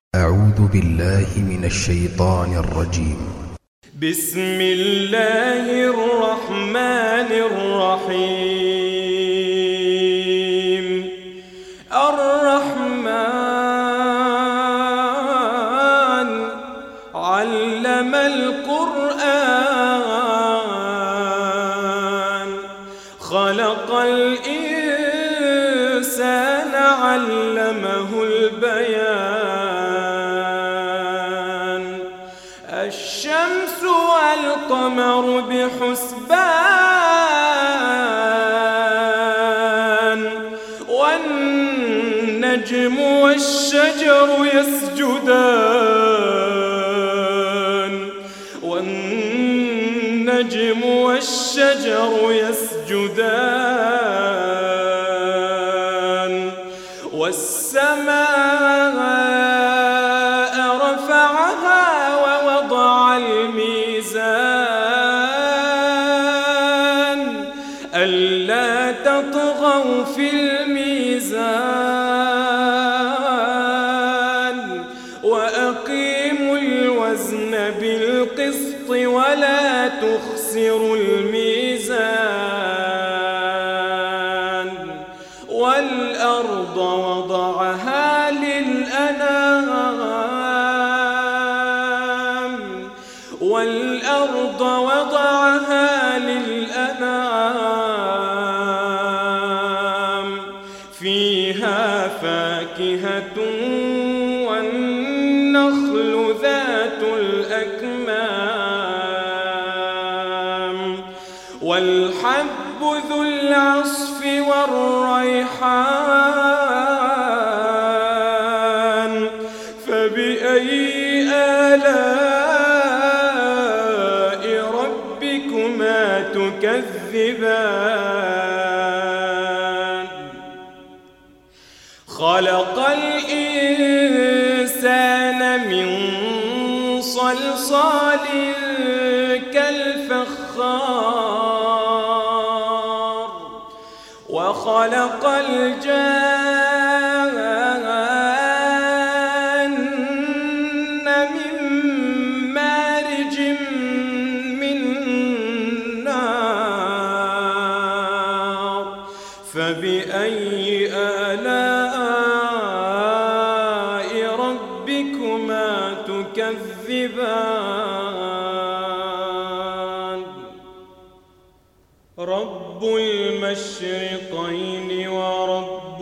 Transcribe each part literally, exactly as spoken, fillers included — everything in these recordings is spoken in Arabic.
أعوذ بالله من الشيطان الرجيم. بسم الله الرحمن الرحيم. الرحمن علم القرآن، خلق الإنسان علمه البيان. الشمس والقمر بحسبان، والنجم والشجر يسجدان والنجم والشجر يسجدان والسماء رفعها ووضع الميزان، ألا تطغوا في الميزان، وأقيموا الوزن بالقسط ولا تخسروا الميزان. والأرض وضعها للأنام والأرض وضعها للأنام فيها فاكهة والنخل ذات الأكمام والحب ذو العصف والريحان. فبأي آلاء ربكما تكذبان؟ خلق الإنسان من صلصال كالفخار، وخلق الجان من مارج من نار. فبأي آلاء ربكما تكذبان؟ رب المشرقين ورب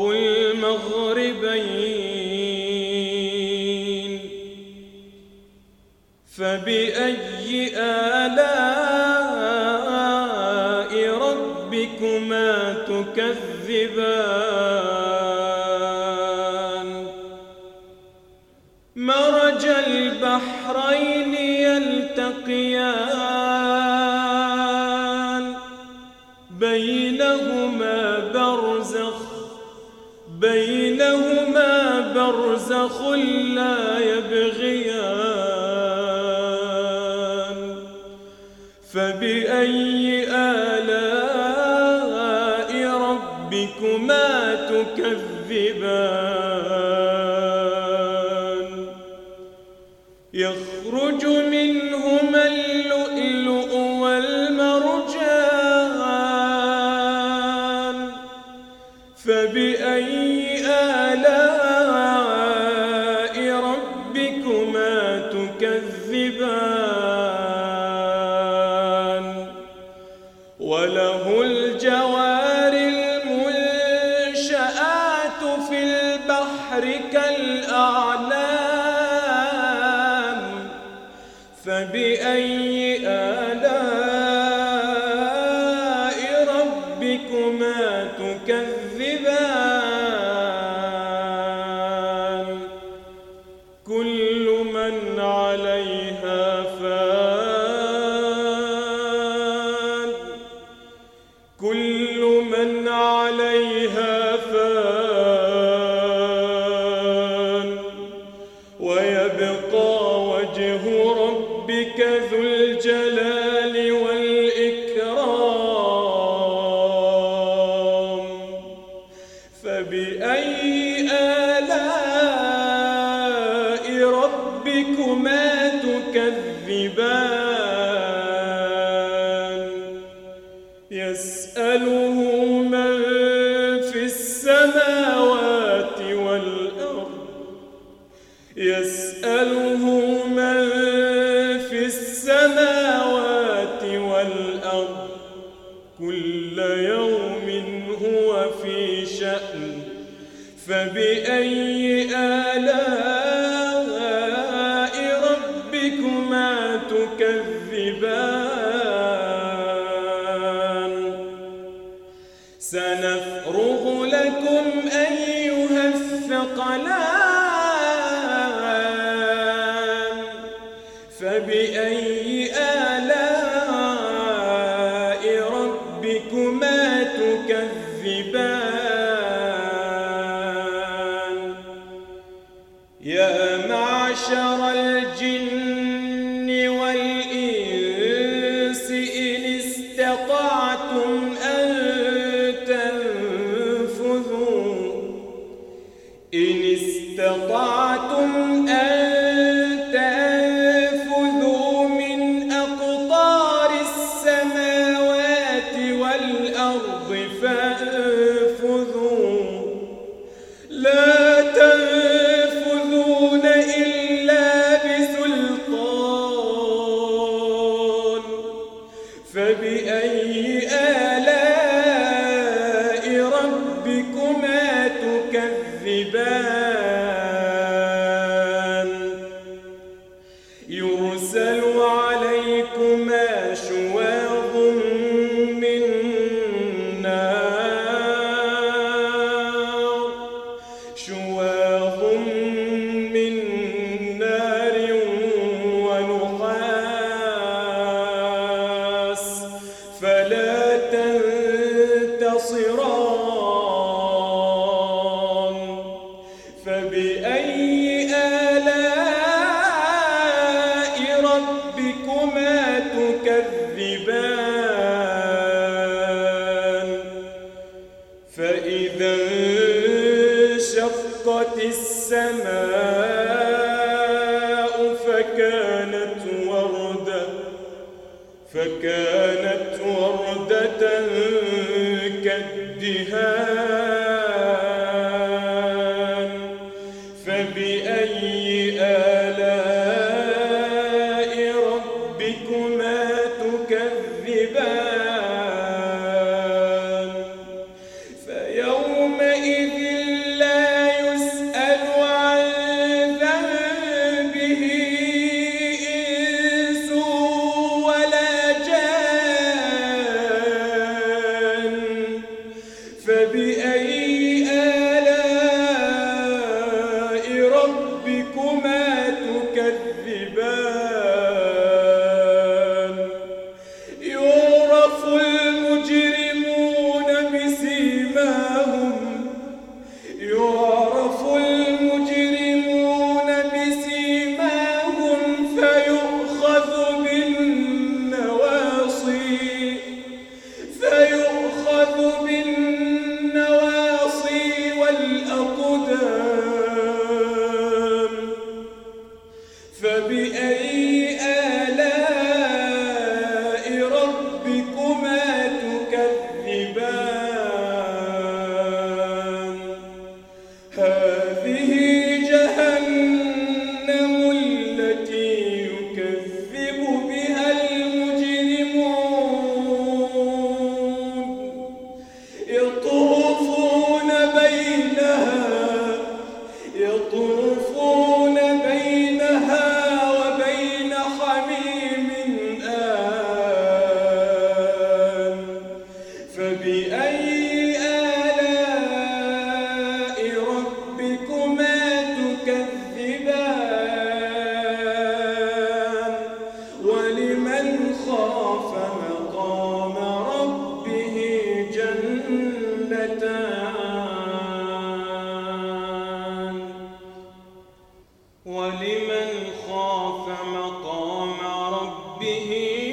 المغربين، فبأي آلاء ربكما تكذبان؟ مرج البحرين يلتقيان، بينهما برزخ بينهما برزخ لا يبغيان. فبأي آلاء ربكما تكذبان؟ يخرج منهما اللؤلؤ والمرجان، فبأي آلاء ربكما تكذبان؟ وله الجوار المنشآت في البحر كالأعلام، فبأي آلاء ربكما تكذبان؟ كل من عليها فان كل من عليها فان ويبقى وجه ربك ذو الجلال والإكرام. فبأي آلاء تكذبان يسأله من في السماوات والأرض يسأله من في السماوات والأرض كل يوم هو في شأن فبأي آلاء ربكما تكذبان سنفرغ لكم أيها الثقلان فبأي آلاء ربكما تكذبان يا معشر الجن والإنس إن استطعتم أن تنفذوا إن استطعتم أن تنفذوا من أقطار السماوات والأرض فانفذوا لا تنفذون إلا بسلطان فبأي آلاء ربكما تكذبان يرسل عليكما شواظ من نار شواظ من نار ونحاس فلا تنتصران فبأي آلاء ربكما تكذبان فإذا انشقت السماء فكانت وردة فكانت وردة كالدهان فبأي آلاء ربكما تكذبان فيومئذ لا يسأل عن ذنبه إنس ولا جان فبأي آلاء ربكما تكذبان يعرف المجرمون بسيماهم يعرف المجرمون بسيماهم فيؤخذ بالنواصي فيؤخذ بالنواصي والأقدام فبأي آلاء ربكما تكذبان هذه جهنم التي يكذب بها المجرمون يطوفون بينها يطوفون بينها وبين حميم آن فبأي آلاء ربكما تكذبان ولمن خاف مقام ربه جنتان ولمن خاف مقام ربه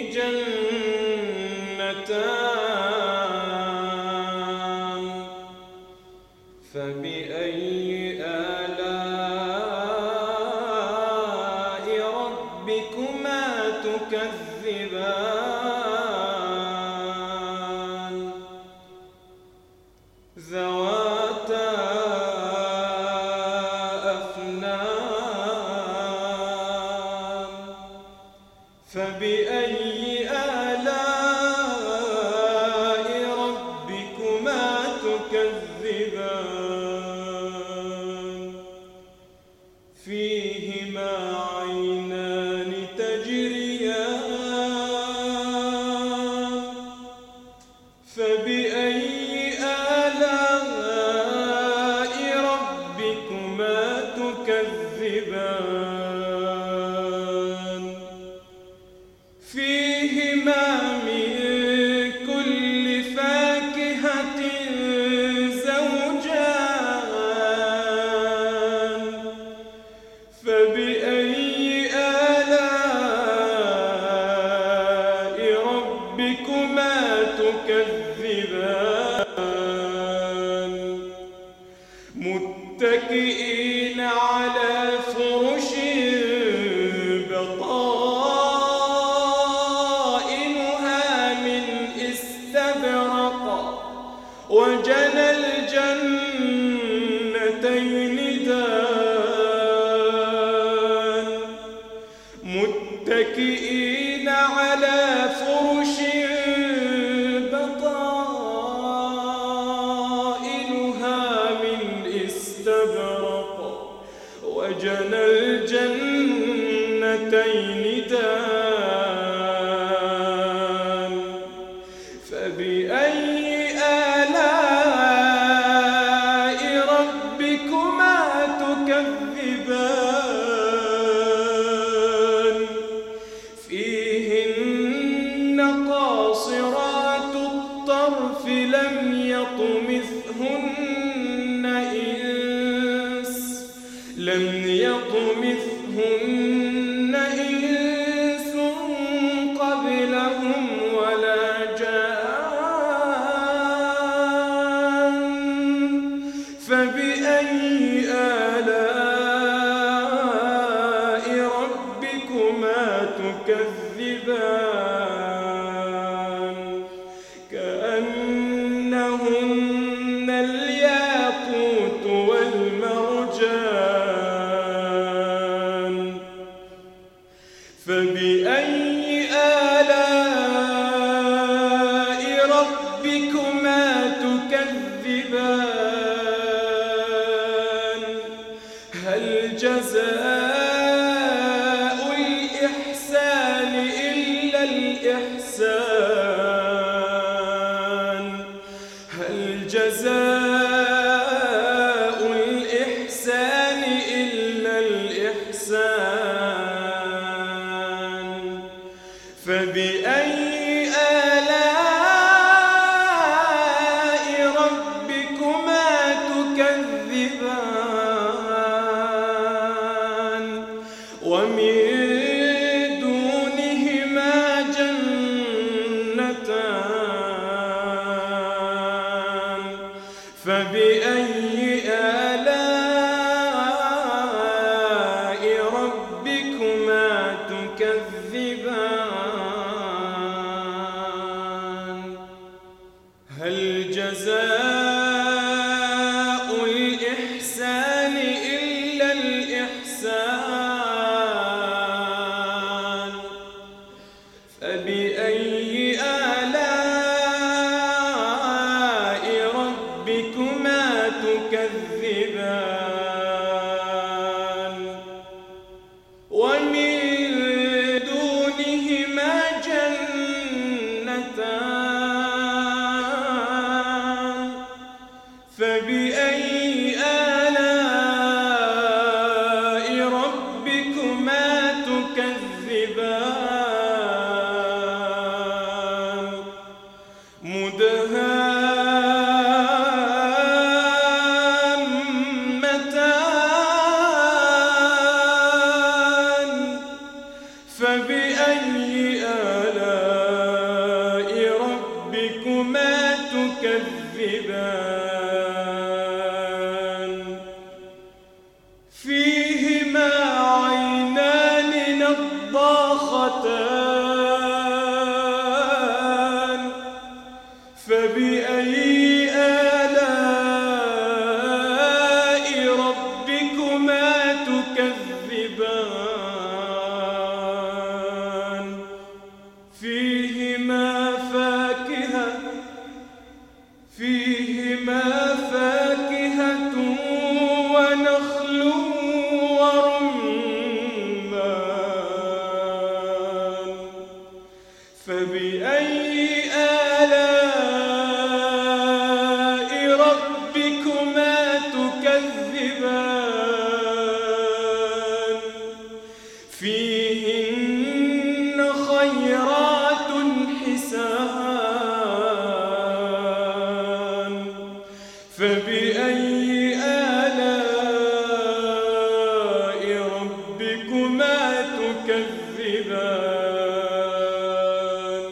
جنتان فبأي آلاء ربكما تكذبان ذواتا أفنان فبأي آلاء ربكما تكذبان فيهما عينان تجريان فبأي آلاء ربكما تكذبان فيهما من كل فاكهة زوجان فبأي آلاء ربكما تكذبان متكئين على فرش بطائنها من استبرق وجنى الجنتين دان متكئين على فرش بطائنها من استبرق وجنى الجنتين دان فبأي آلاء ربكما تكذبان فيهن قاصرات الطرف لم يطمثهن إنس لم يطمثهن إنس قبلهم ولا جان فبأي آلاء ربكما تكذبان كأنهن الياقوت والمرجان فبأي آلاء ربكما تكذبان هل جزاء الإحسان إلا الإحسان هل جزاء الإحسان إلا الإحسان فبأي آلاء ربكما تكذبان ومن دونهما جنتان فبأي آلاء ربكما تكذبان هل جزاء الإحسان إلا الإحسان فبأي آلاء ربكما تكذبان ومن دونهما جنتان فبأي آلاء ربكما تكذبان مدهامتان فبأي آلاء ربكما تكذبان فيهما عينان نضاختان نضختان فبأي آلاء ربكما تكذبان فيهما فاكهة فيهما فاكهة ونخل ورمان فبأي آلاء ربكما تكذبان فيهن خيرات حسان فبأي آلاء ربكما تكذبان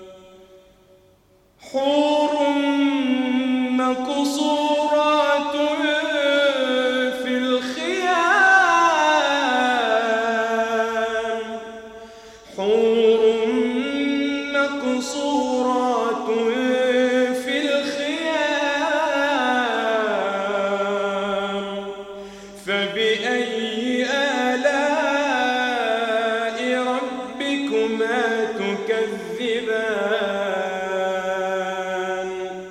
حور مقصورات في الخيام حور مقصورات في الخيام فبأي آلاء ربكما تكذبان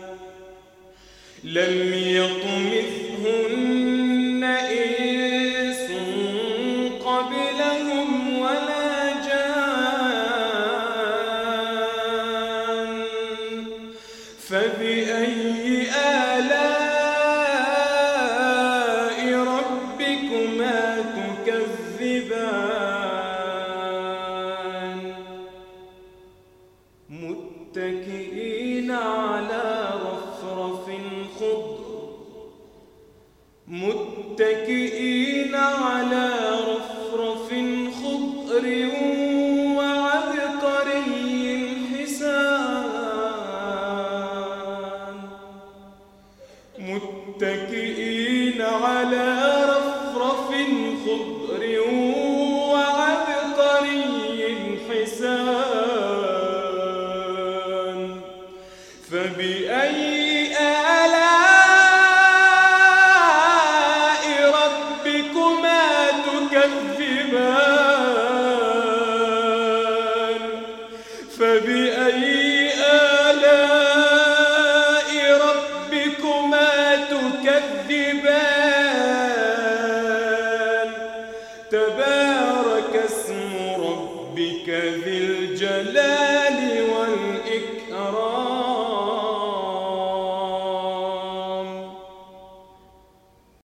لم يطمثهن إنس قبلهم ولا جان فبأي آلاء ربكما تكذبان متكئين على رفرف خضر متكئين على رفرف خضر وعبقري حسان متكئين على رفرف خضر وعبقري حسان فبأي آلاء ربكما تكذبان فبأي آلاء ربكما تكذبان تبارك اسم ربك ذي الجلال